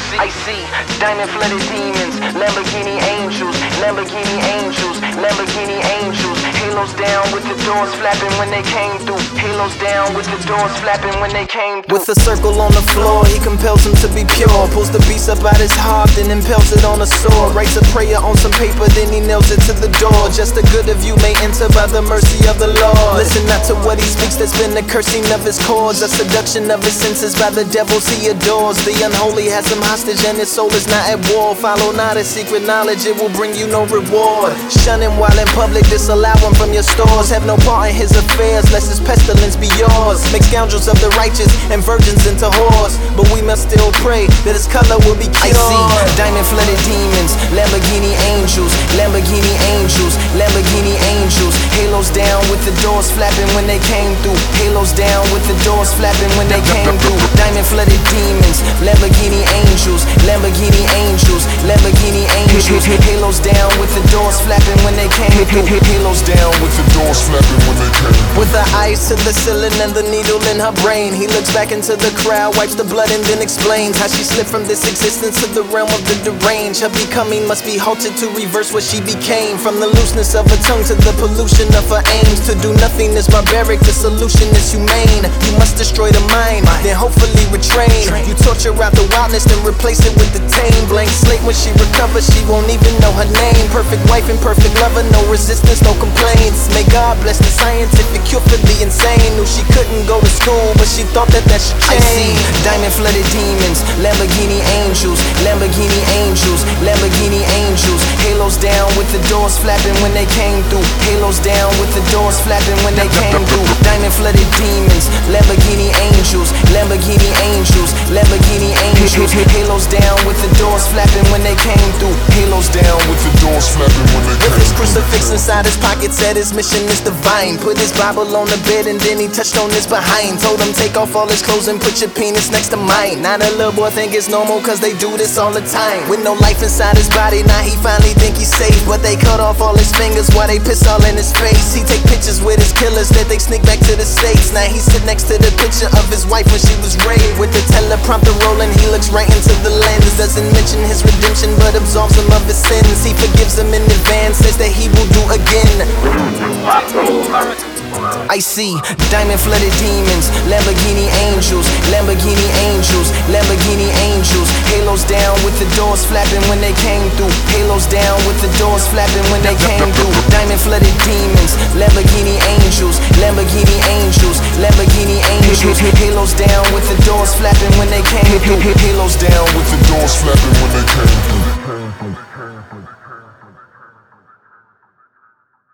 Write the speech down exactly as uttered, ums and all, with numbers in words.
I see diamond flooded demons, Lamborghini angels, Lamborghini angels, Lamborghini angels. Halos down with the doors flapping when they came through. Halos down with the doors flapping when they came through. With a circle on the floor, he compels him to be pure. Pulls the beast up out his heart, then impels it on a sword. Writes a prayer on some paper, then he nails it to the door. Just the good of you may enter by the mercy of the Lord. Listen not to what he speaks, that's been the cursing of his cords. A seduction of his senses by the devils he adores. The unholy has him hostage and his soul is not at war. Follow not his secret knowledge, it will bring you no reward. Shun him while in public, disallow him from your stores. Have no part in his affairs, lest his pestilence be yours. Make scoundrels of the righteous and virgins into whores. But we must still pray that his color will be cured. I see diamond flooded demons, Lamborghini angels, Lamborghini angels, Lamborghini angels. Halos down with the doors flapping when they came through. Halos down with the doors flapping when they came through. Diamond flooded demons, Lamborghini angels, Lamborghini angels, Lamborghini angels. Halos down with the doors flapping when they came through. Halos down with the doors flapping when they came through. With her eyes to the ceiling and the needle in her brain, he looks back into the crowd, wipes the blood and then explains how she slipped from this existence to the realm of the deranged. Her becoming must be halted to reverse what she became. From the looseness of her tongue to the pollution of her aims. To do nothing is barbaric, the solution is humane. You must destroy the mind, then hopefully retrain. You torture out the wildness, then replace it with the tame. Blank slate when she recovers, she won't even know her name. Perfect wife and perfect lover, no resistance, no complaints. May God bless the scientific cure for the insane. Knew she couldn't go to school, but she thought that that should change. I see diamond flooded demons, Lamborghini angels, Lamborghini angels, Lamborghini angels. Halos down with the doors flapping when they came through. Halos down with the doors flapping when they came through. Diamond flooded demons, Lamborghini angels, Lamborghini angels, Lamborghini angels. Halos down with the doors flapping when they came through. Halos down with the doors flapping when they came through. With his crucifix inside his pocket, said his mission is divine. Put his Bible on the bed and then he touched on his behind. Told him take off all his clothes and put your penis next to mine. Now the little boy think it's normal cause they do this all the time. With no life inside his body, now he finally think he's safe. But they cut off all his fingers while they piss all in his face. He take pictures with his killers that they sneak back to the States. Now he sit next to the picture of his wife when she was raped. With the teleprompter rolling, he looks right into the lens. Doesn't mention his redemption but absolves him of his sins. He forgives him in advance, says that he will do again. I see diamond flooded demons, Lamborghini angels, Lamborghini angels, Lamborghini angels. Halos down with the doors flapping when they came through. Halos down with the doors flapping when they came through. Diamond flooded demons, Lamborghini angels, Lamborghini angels, Lamborghini angels. Halos down with the doors flapping when they came through. Halos down with the doors flapping.